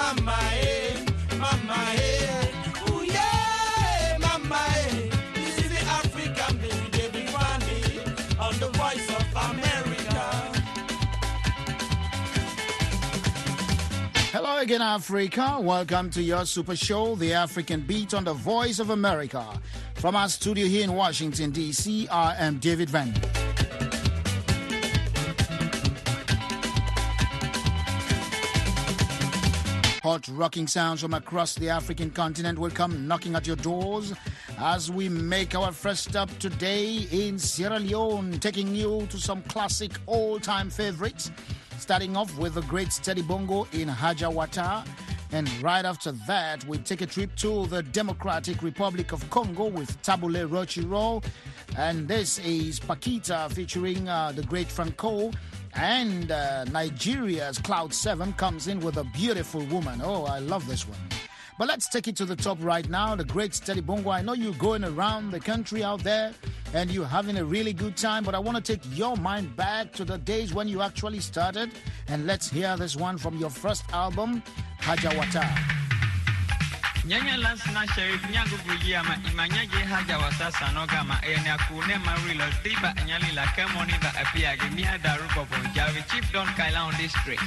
mama, ooh yeah, mama, this is the African baby, David Wande, on the Voice of America. Hello again, Africa. Welcome to your super show, The African Beat on the Voice of America. From our studio here in Washington, D.C., I am David Van. Hot rocking sounds from across the African continent will come knocking at your doors as we make our first stop today in Sierra Leone, taking you to some classic old-time favorites, starting off with the great Steady Bongo in Hajawata. And right after that, we take a trip to the Democratic Republic of Congo with Tabule Rochiro. And this is Paquita featuring the great Franco. And Nigeria's Cloud 7 comes in with a beautiful woman. Oh, I love this one. But let's take it to the top right now. The great Steady Bongo. I know you're going around the country out there and you're having a really good time, but I want to take your mind back to the days when you actually started. And let's hear this one from your first album, Hajawata. Nyanya lansna sherif nyagu bujiyama imanya je Hajawata sanogama ene akune marilo tiba nyali la kemoni da apia gemia darugo bonjawi chief don Kailon district.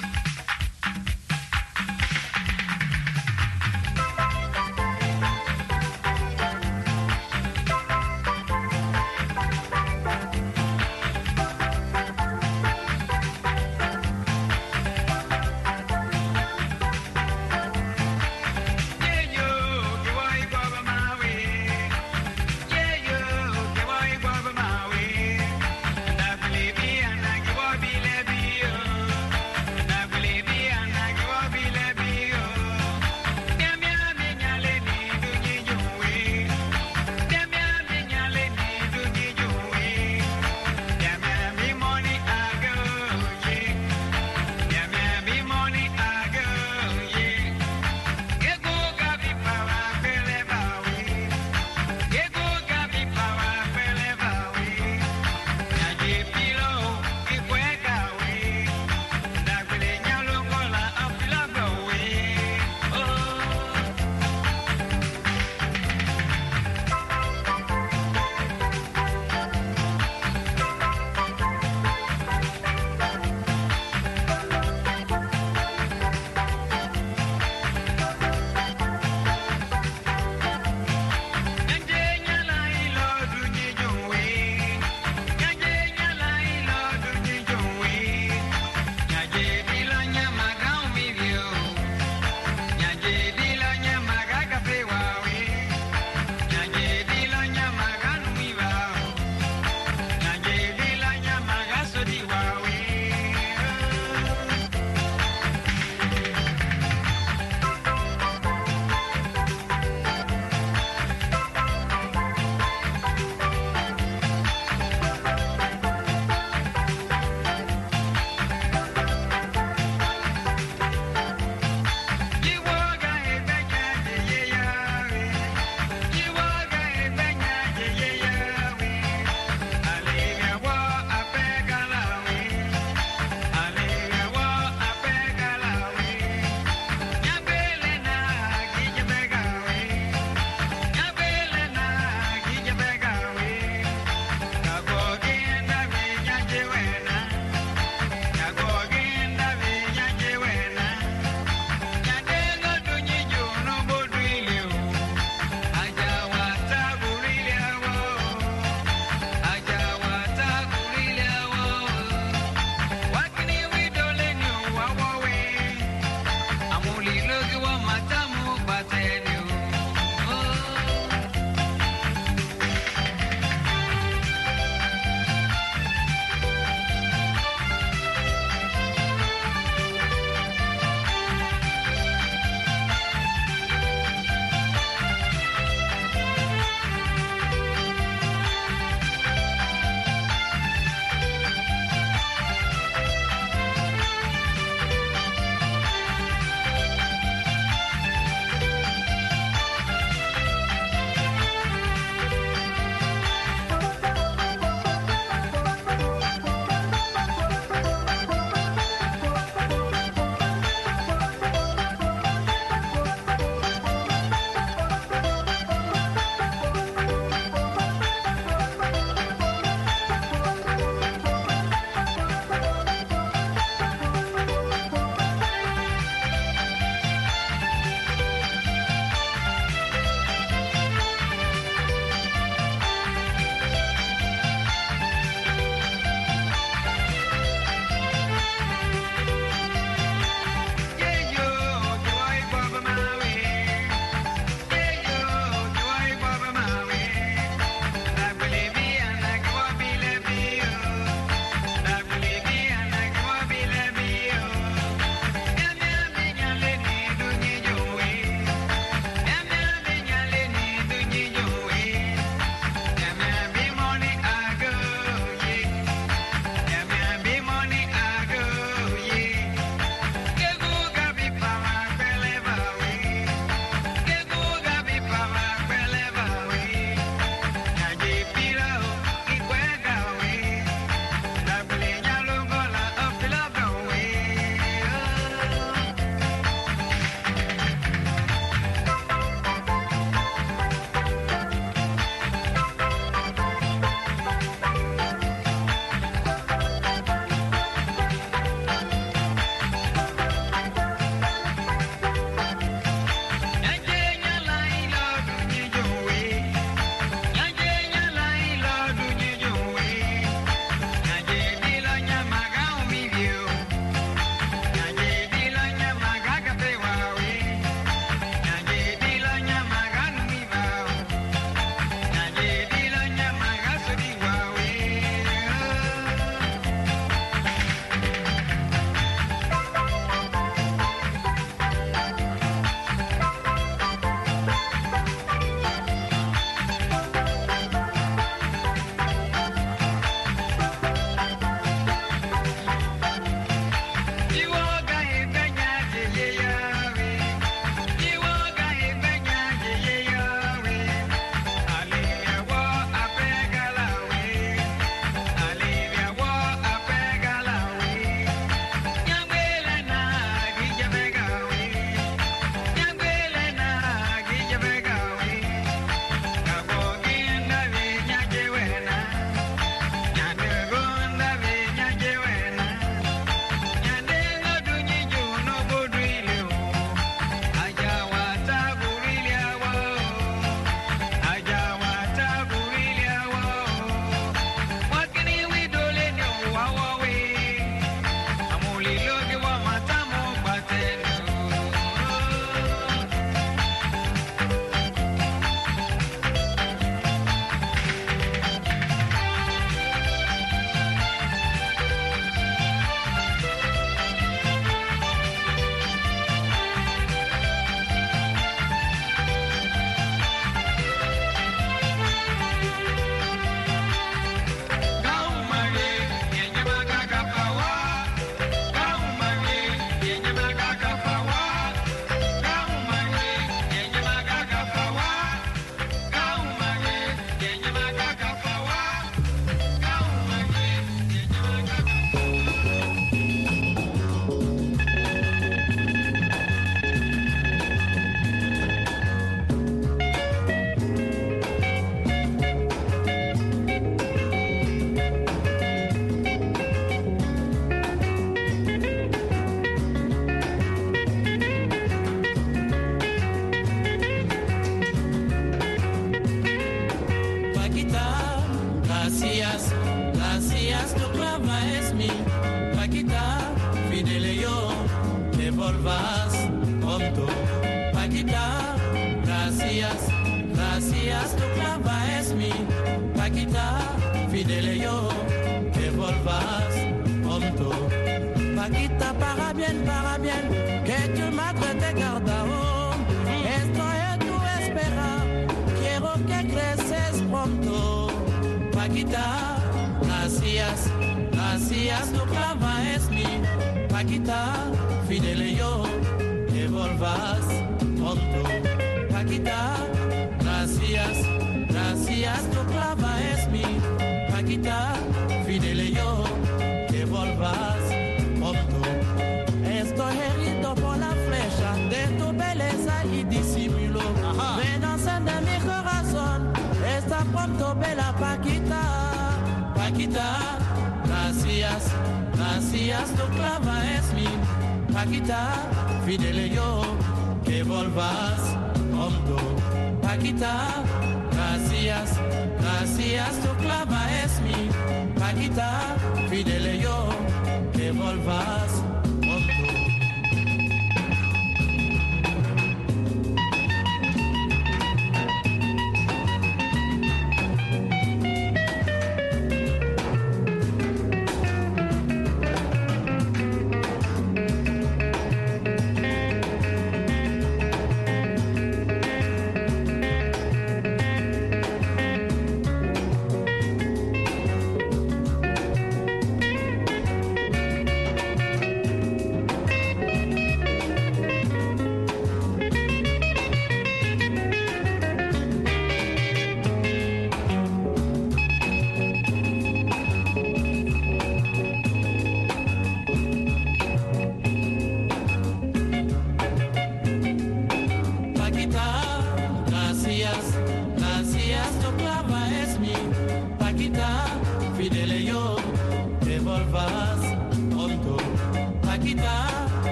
gracias, tu clava es mi Paquita, fidele yo, que volvas pronto. Paquita, gracias, gracias, tu clava es mi Paquita, fidele yo, que volvas pronto. Paquita, para bien, que tu madre te guarda. Estoy a tu espera, quiero que creces pronto. Paquita, gracias, gracias, tu clava es mi Paquita, fidele yo, que volvas pronto. Paquita, gracias, gracias, tu clava es mi Paquita, fidele yo, que volvas pronto. Estoy herido por la flecha de tu belleza y disimulo. Venanza de mi corazón, está pronto bella Paquita. Paquita, gracias, gracias, tu clava es mi Paquita, fidele yo, que volvas pronto. Paquita, gracias, gracias, tu clava es mi Paquita, fidele yo, que volvas pronto.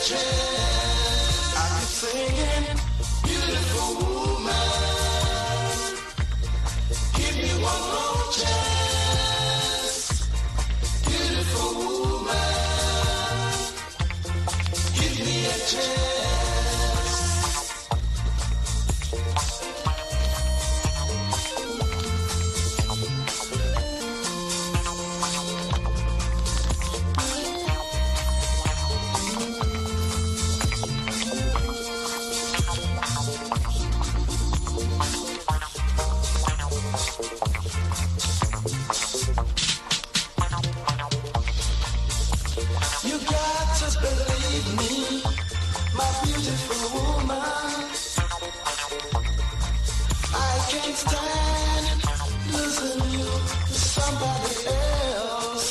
chance. I keep singing, beautiful woman, give me one more chance. Beautiful woman, give me a chance. You got to believe me, my beautiful woman. I can't stand losing you to somebody else.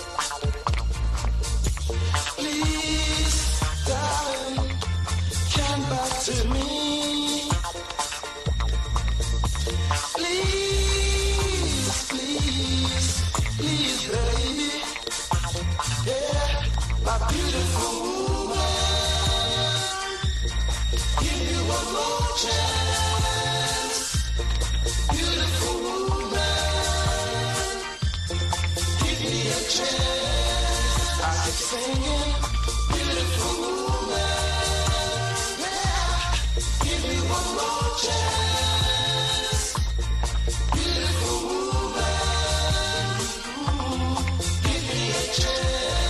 Please, darling, come back to me. Please, please, please, baby. Yeah, my beautiful woman, give you one more chance. Beautiful woman, give me a chance. I keep singing, beautiful woman, yeah, give me one more chance. Beautiful woman, give me a chance.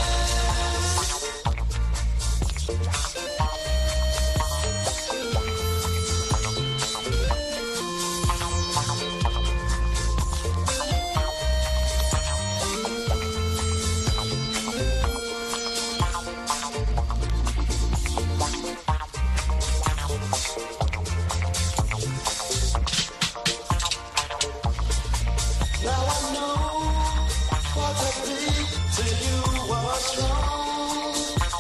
Now I know what I did to you was wrong.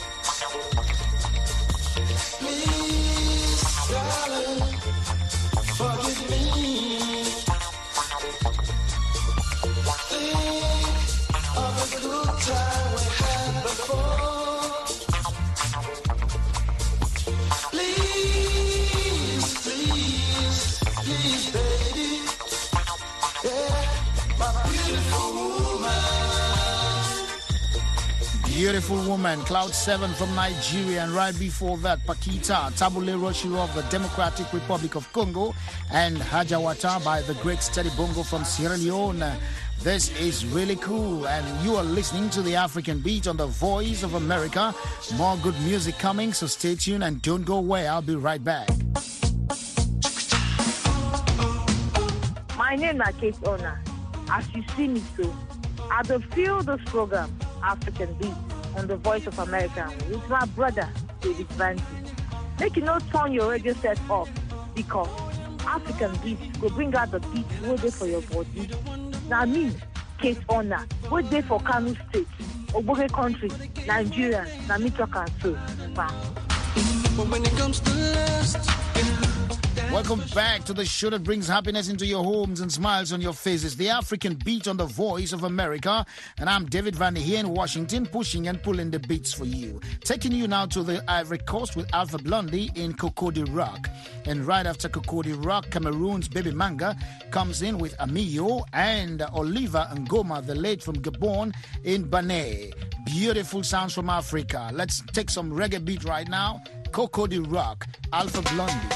Please, darling, forgive me. Think of the good time we had before. Please, please, please, baby. Yeah, my beautiful woman. Beautiful woman, Cloud 7 from Nigeria, and right before that, Pakita, Tabule Roshiro of the Democratic Republic of Congo, and Hajawata by the great Steady Bongo from Sierra Leone. This is really cool, and you are listening to the African Beat on the Voice of America. More good music coming, so stay tuned and don't go away. I'll be right back. My name is Kate Ona. As you see me so, I will feel this program, African Beat, on the Voice of America with my brother, David Vandy. Make you not turn your radio set off, because African Beat will bring out the beat waiting for your body. Now me, Kate Ona, waiting for Kano State, Oboge Country, Nigeria, na me talk and so. Bye. But when it comes to lust, Welcome back to the show that brings happiness into your homes and smiles on your faces. The African Beat on the Voice of America. And I'm David Vandy here in Washington, pushing and pulling the beats for you. Taking you now to the Ivory Coast with Alpha Blondy in Cocody Rock. And right after Cocody Rock, Cameroon's Baby Manga comes in with Amiyo, and Oliver Ngoma, the late from Gabon, in Bane. Beautiful sounds from Africa. Let's take some reggae beat right now. Cocody Rock, Alpha Blondy.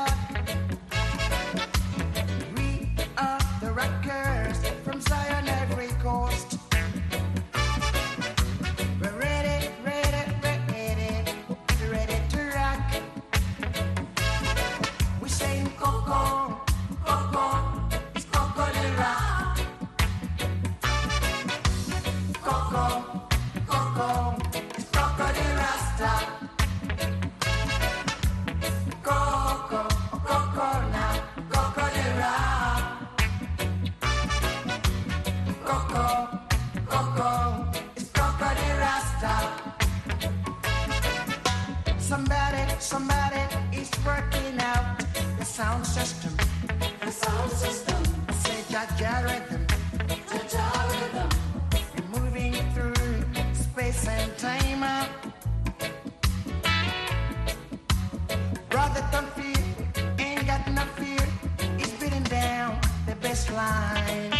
Rockers from Zion. Somebody is working out the sound system. The sound system. Say Jaja rhythm. Jaja rhythm. Moving through space and time. Brother, don't fear, ain't got no fear. He's beating down the best line.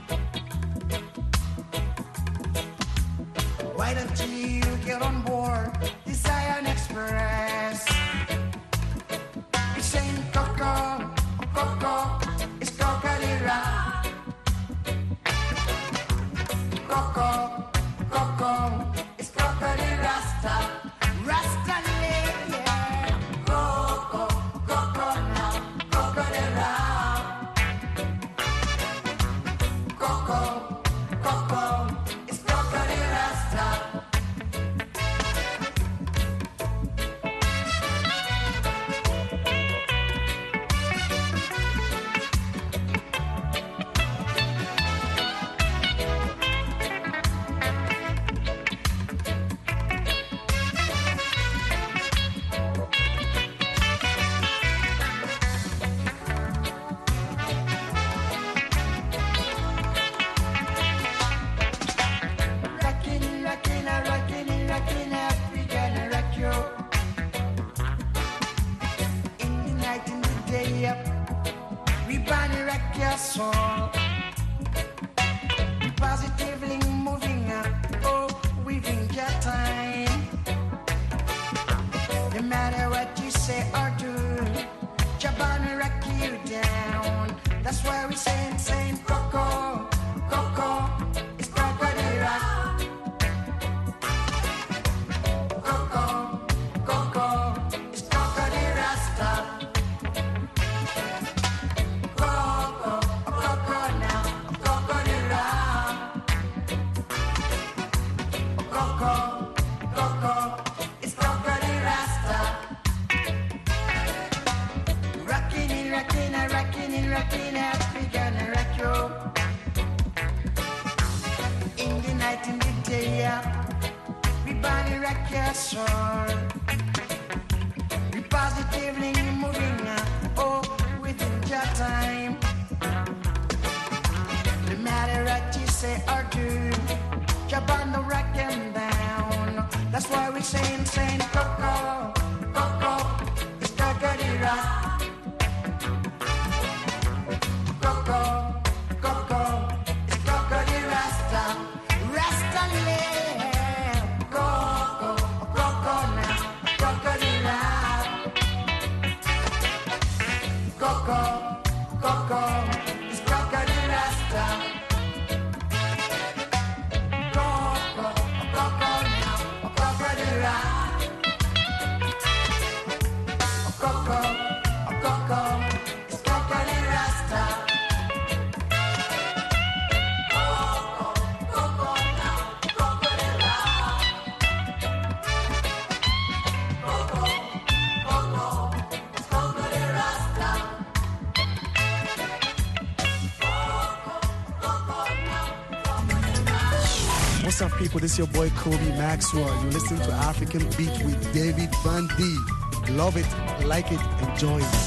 Why don't you get on board the Zion Express? It's saying Coco, Coco, it's Coca-Cola. Coco, Coco, it's Coca-Cola Rasta. Rasta yeah. Coco, Coco now, Coca-Cola. Coco, Coco, it's Coca-Cola Rasta. Rockin' African rock you. In the night, in the day, we bunny rock your soul. Positively moving up, oh, weaving your time. No matter what you say or do, Jabana rock you down. That's why we saying Coco, Coco, it's Coco the rock. Coco, Coco, it's Coco the Rasta. Coco, Coco now, Coco the rock. Coco, Coco, it's Coco the Rasta. Rockin' African rock you. In the night, in the day, we bunny rock your soul. We positively moving up, oh, within your time. No matter what you say or do, jump on the rock and down. That's why we saying Coco, Coco, it's Coco the rock. Coco, Coco, it's Coco the Rasta. Rasta land. Coco, Coco now, Coco the rock. Coco, Coco, it's Coco the Rasta. Coco, Coco now, Coco the rock. Coco, Coco, it's Coco the Rasta. What's up, people? This is your boy Kobe Maxwell. You're listening to African Beat with David Van D. Love it, like it, enjoy it.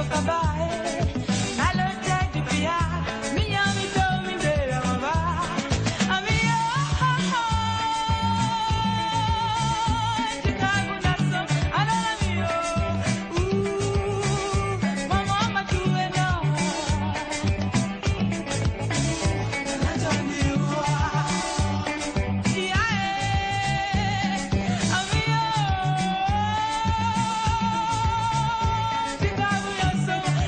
So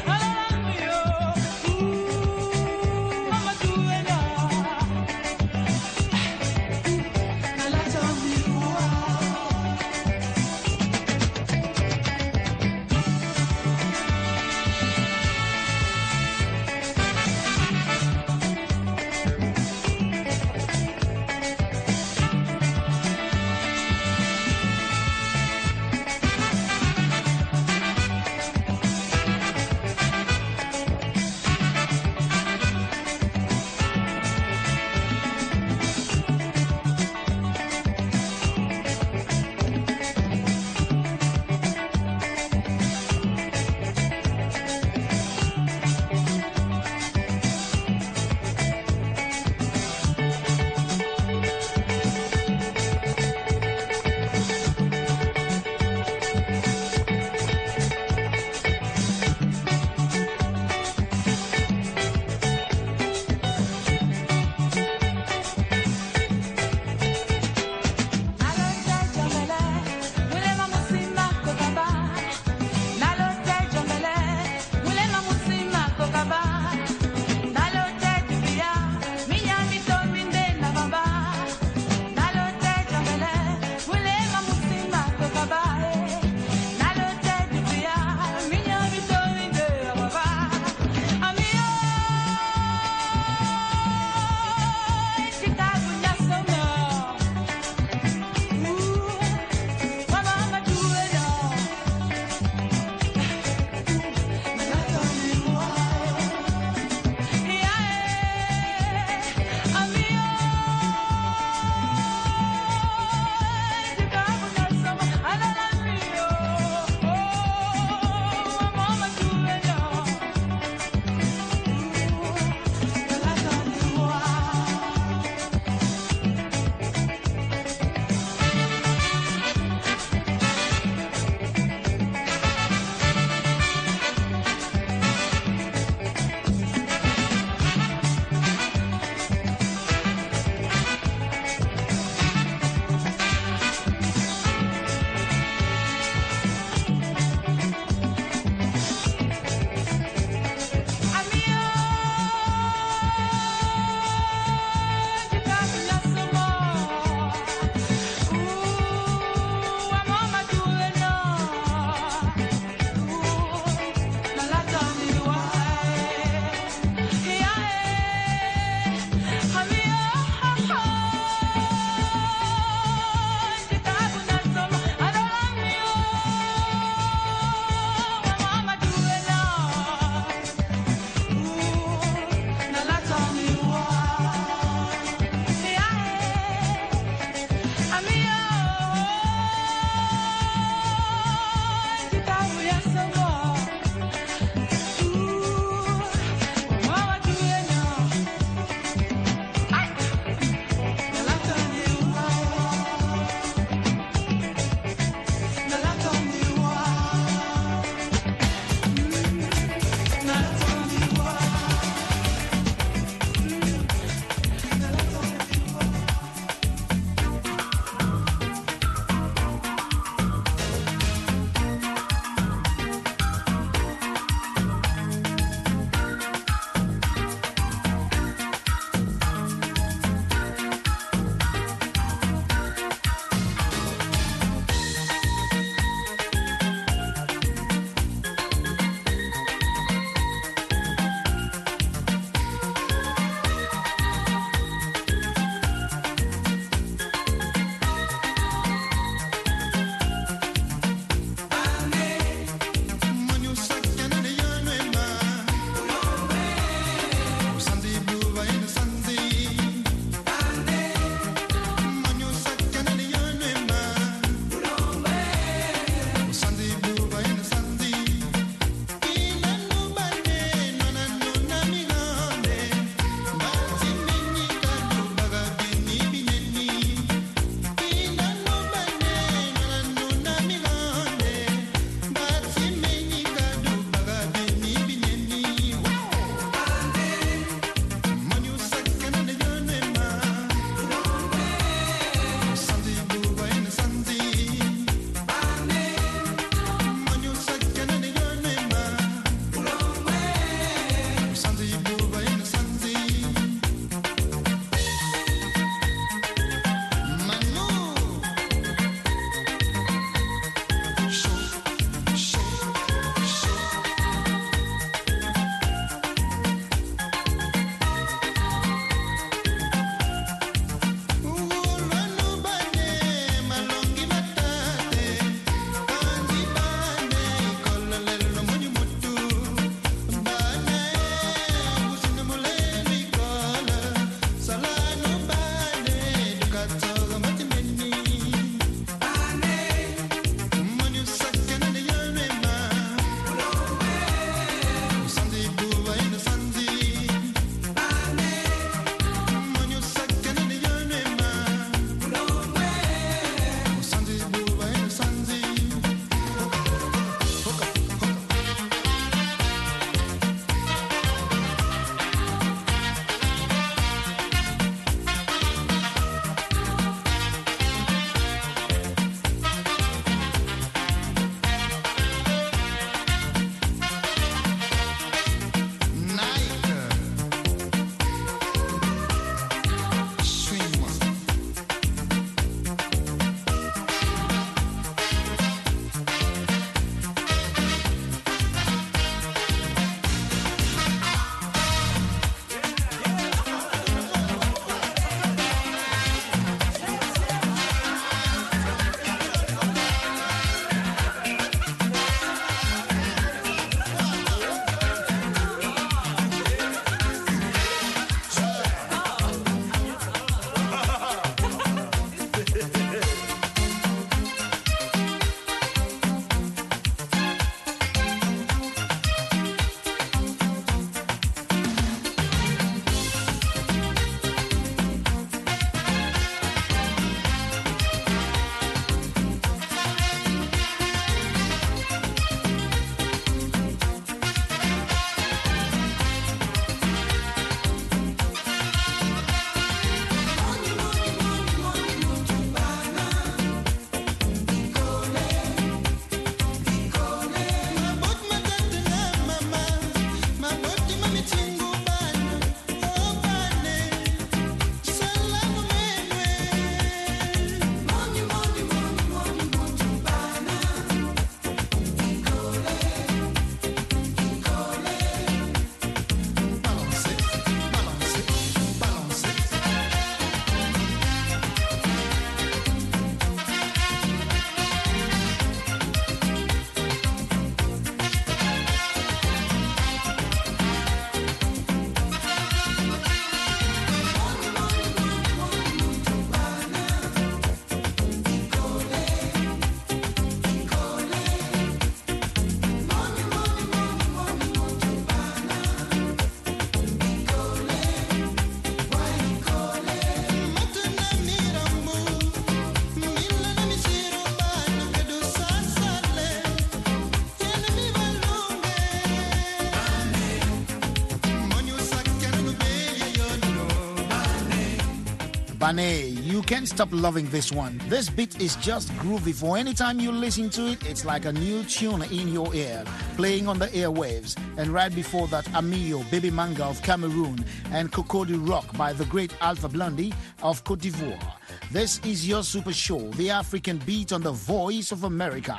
Bane, you can't stop loving this one. This beat is just groovy. For any time you listen to it, it's like a new tune in your ear, playing on the airwaves. And right before that, Amio, Baby Manga of Cameroon, and Cocody Rock by the great Alpha Blondy of Cote d'Ivoire. This is your super show, The African Beat on the Voice of America.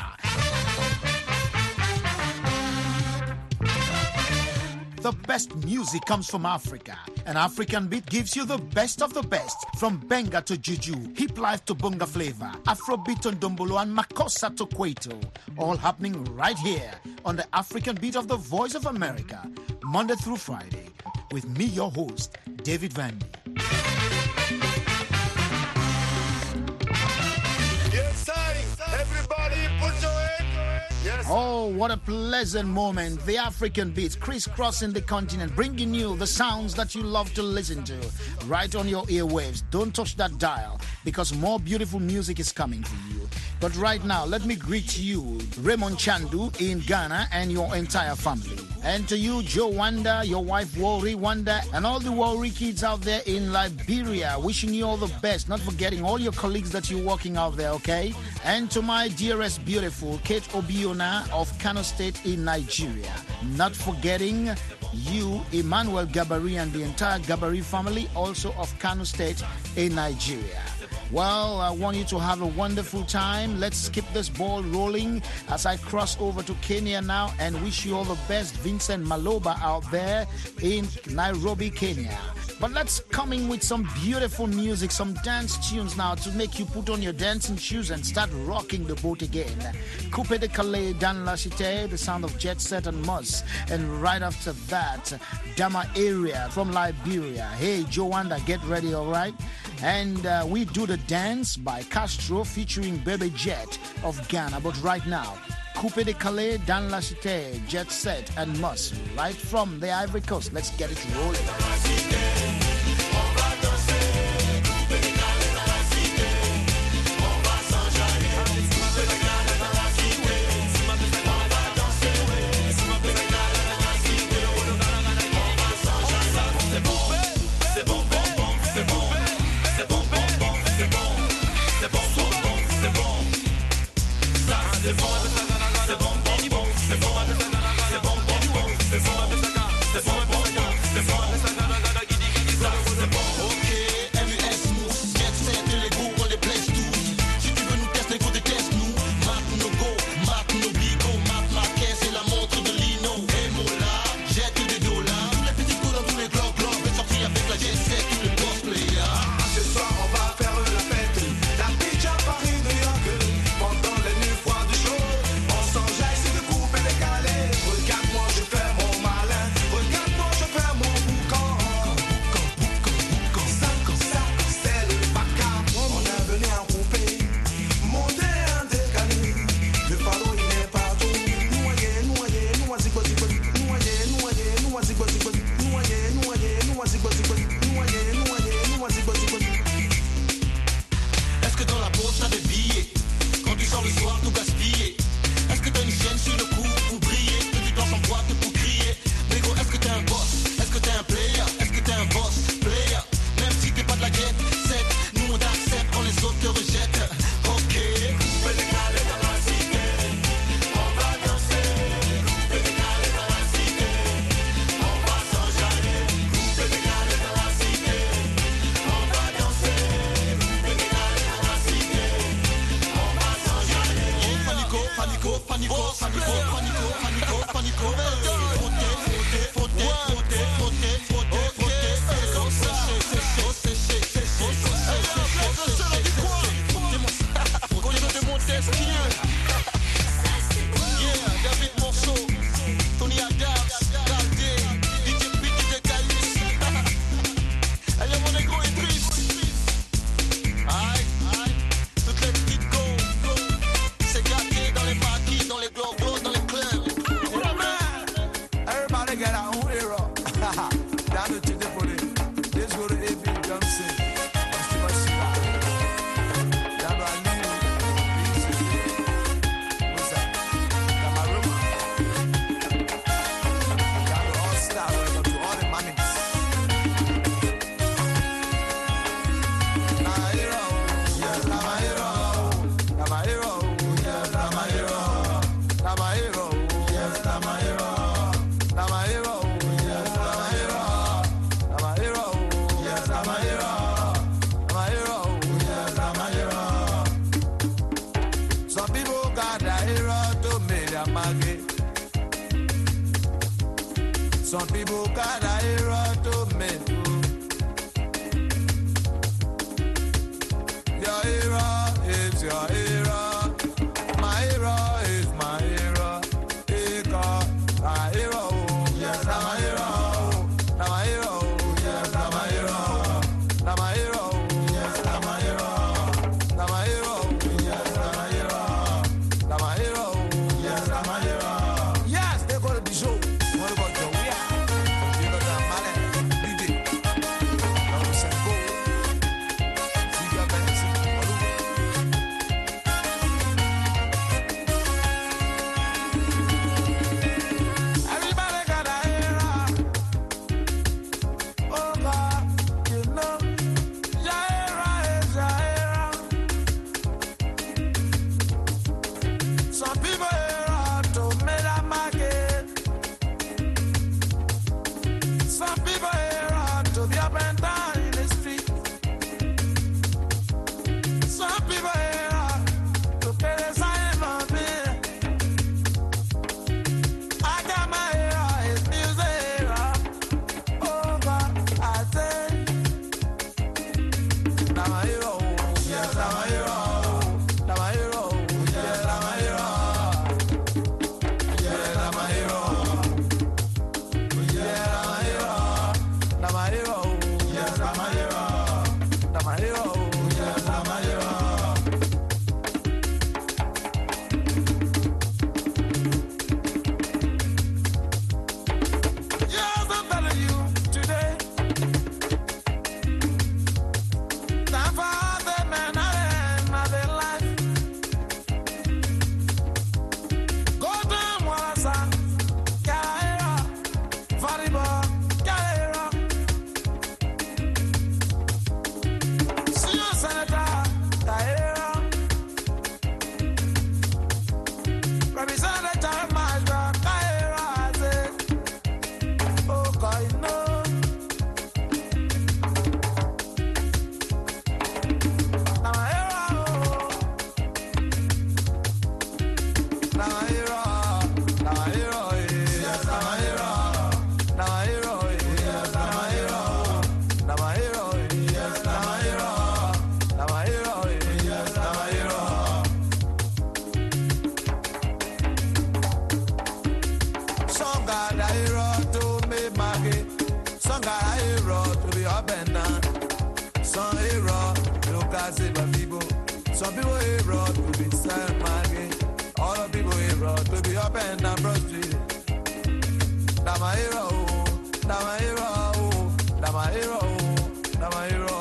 The best music comes from Africa. An African beat gives you the best of the best. From Benga to Juju, Hip Life to Bunga Flavor, Afrobeat to Dombolo, and Makossa to Kwaito. All happening right here on the African Beat of the Voice of America. Monday through Friday. With me, your host, David Vandy. Yes, everybody put your hand. Yes. Oh, what a pleasant moment. The African Beats crisscrossing the continent, bringing you the sounds that you love to listen to right on your airwaves. Don't touch that dial because more beautiful music is coming for you. But right now, let me greet you, Raymond Chandu in Ghana and your entire family. And to you, Joe Wanda, your wife Wori Wanda, and all the Wori kids out there in Liberia, wishing you all the best, not forgetting all your colleagues that you're working out there, okay? And to my dearest beautiful Kate Obiona of Kano State in Nigeria, not forgetting you, Emmanuel Gabari, and the entire Gabari family, also of Kano State in Nigeria. Well, I want you to have a wonderful time. Let's keep this ball rolling as I cross over to Kenya now and wish you all the best. Vincent Maloba out there in Nairobi, Kenya. But let's come in with some beautiful music, some dance tunes now to make you put on your dancing shoes and start rocking the boat again. Coupe de Calais, Dan Lachite, the sound of Jet Set and Mus. And right after that, Dama Area from Liberia. Hey, Joanda, get ready, all right? And we do the dance by Castro featuring Bebe Jet of Ghana. But right now, Coupe de Calais, Dan Lachite, Jet Set and Mus, right from the Ivory Coast. Let's get it rolling. Some people got a hero to make you. Your hero is your hero. My hero is my hero. Because my hero, yes, I'm a hero. I'm a hero, yes, I'm a hero. I'm a hero, yes, I'm a hero. I'm a hero, yes, I'm a hero. I'm a hero, yes, I'm a hero. Yes, they go to the show. What about your way? You know that man, DJ. Now we say go. See your best. Everybody got a hero. Oh God, you know, your hero is your hero. Some people hero to make a market. Some people hero to be up and down in the street. Some people hero to pay the sign on me. I got my hero, his music hero. Oh God, I say, now my hero, yes, I'm a hero. Now my hero, yes, I'm a hero. Yes, I'm a hero. Yes, I'm a hero. Now my hero, yes, I'm a hero. Now my hero, yes, I'm a hero. Yes, I'm telling you today. Time for the man of their life. Go down, Wallasa, Galera, volleyball, Galera. See you, Senator, Galera. Representative Major, Galera, I say. Oh, God, you know. Now my hero, now my hero, now my hero, yes, now my hero, now my hero, yes, now my hero, now my hero, yes, now my hero, now my hero, yes, now my hero. Some got a hero to make market, some got a hero to be up and down. Some hero look at save people. Some people hero to be selling market. All the people hero to be up and down Broad Street. That's my hero. That's my hero. That's my hero. That's my hero.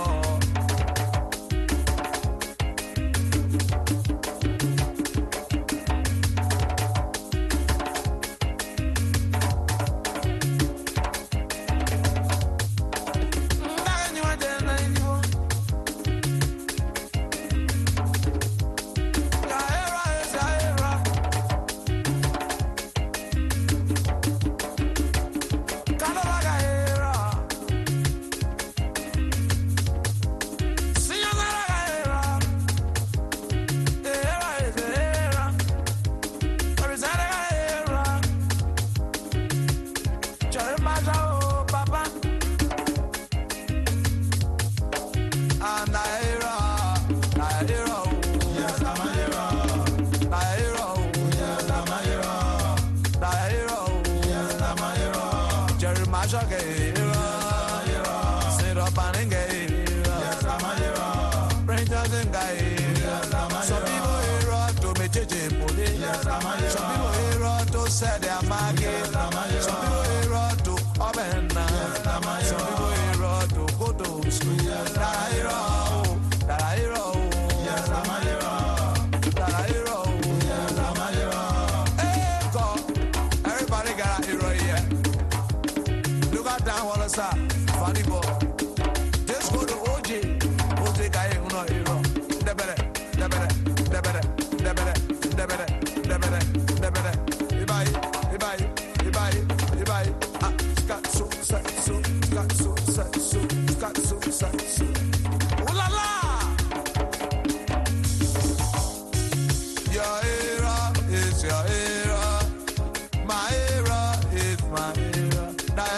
Some people hero to make some people hero to sell their market. Some people hero to up and down. Some people hero to go to school. That a hero, that a hero, that a hero. Hey, God, everybody got a hero here. Look at down Wallasa, funny boy. Just go to OJ. OJ guy who no hero. The better. Ooh la la! Your hero is your hero. My hero is my hero. The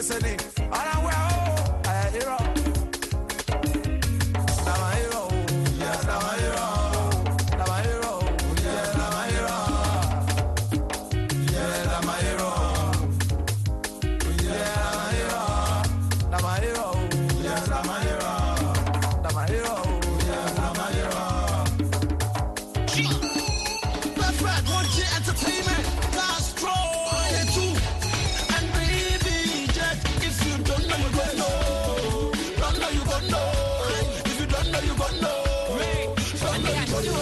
listening. And I'm well, hero. Now my hero. Yes, now my hero. Now my hero. Yes, now my hero. Yeah, now my hero. Yeah, now my hero. Yes, now my hero. Now my hero. Yes, now my hero. That's right, 1G Entertainment. Castro, and two. And baby, Jet, if you don't know, you gon' know. Don't know, you gon' know. If you don't know, you gon' know. Don't know, you gon' know.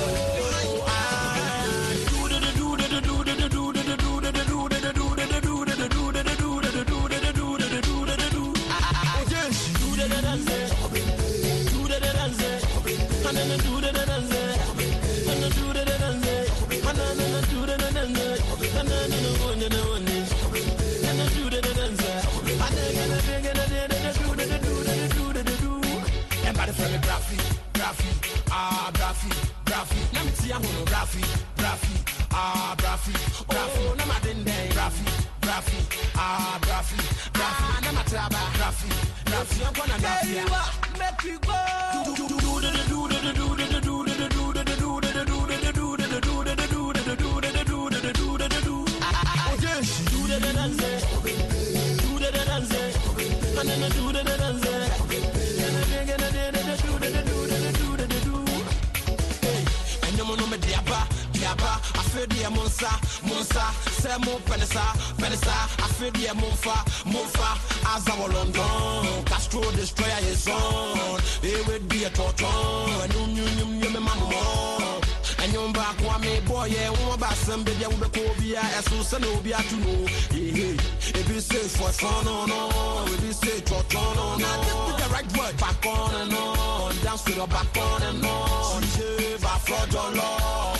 Let me see a monography, graphy, graphy, na ma dende, graphy, graphy, na ma traba, graphy, I'm gonna graphy. Make you go. I feel the Monsa, say more Penisa, I feel the Monfa, as our London, Castro destroyer his own. It would be a torture, and you mamma. And you're back one me boy, yeah, one about somebody will be Cobia, as Susan will be to know. If you say for fun, no, if you say torture, no, with the right word, back on and on, dance to the back on and on. Shave a fraud your love.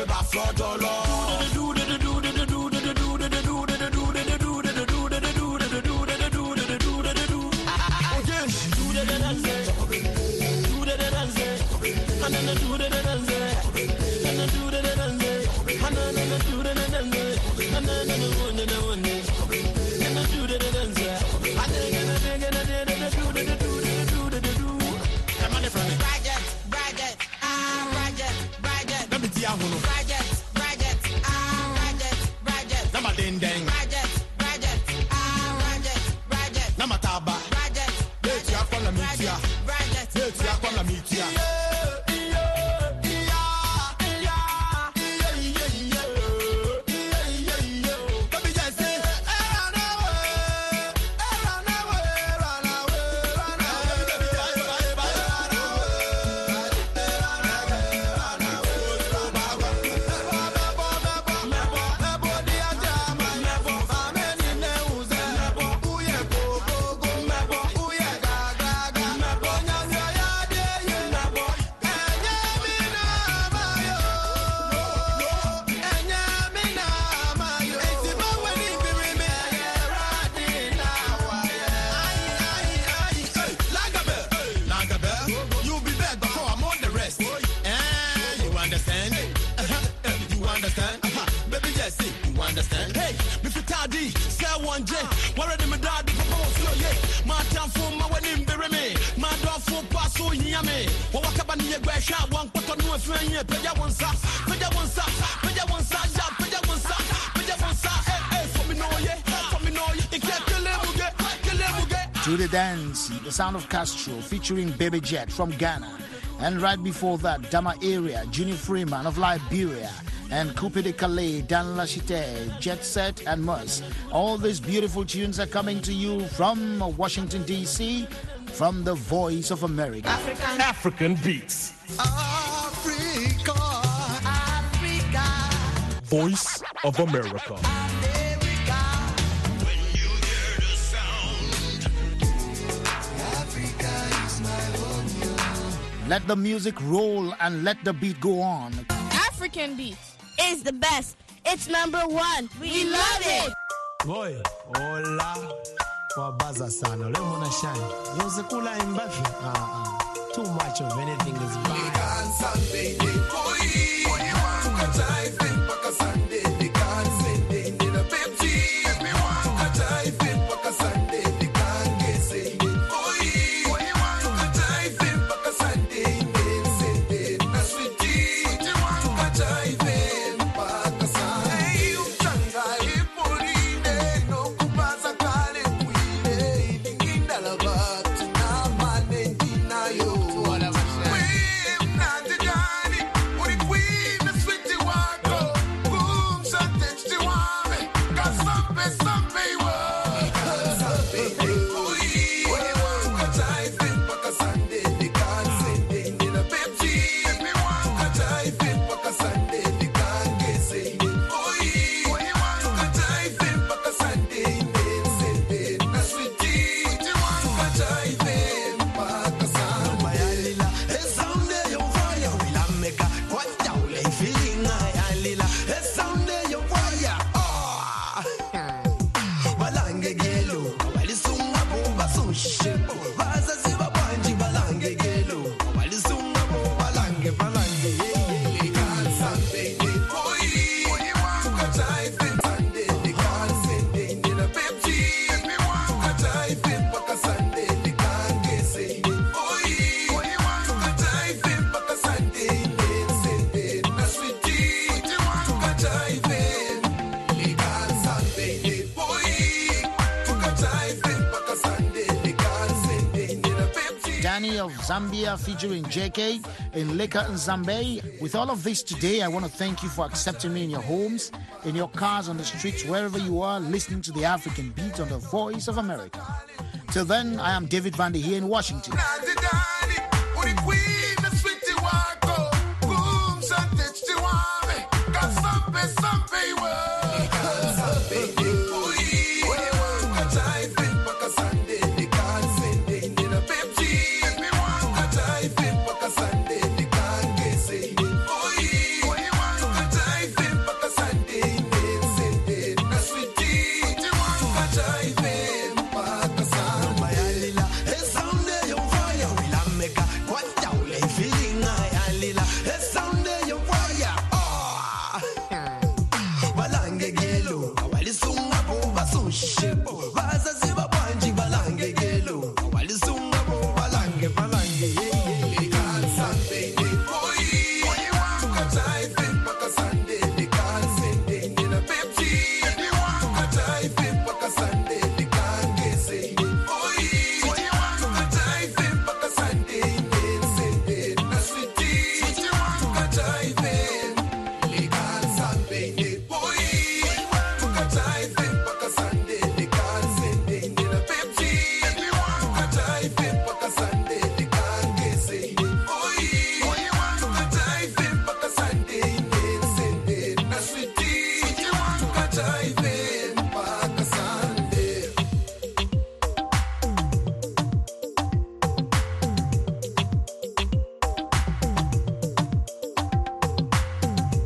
To the Dance, the sound of Castro featuring Baby Jet from Ghana. And right before that, Dama Area, Junior Freeman of Liberia, and Coupe de Calais, Dan Lachite, Jet Set, and Mus. All these beautiful tunes are coming to you from Washington, D.C., from the Voice of America. African Beats. Africa. Voice of America. When you hear the sound, Africa is my home. Let the music roll and let the beat go on. African Beats is the best. It's #1. We love it. Boy, hola. Wabaza sana. Leo mwana shine. Yose kula imbafi. Too much of anything is bad. Sunday, of Zambia featuring JK in Leka Nzambe. With all of this today, I want to thank you for accepting me in your homes, in your cars, on the streets, wherever you are, listening to the African Beat on the Voice of America. Till then, I am David Van here in Washington.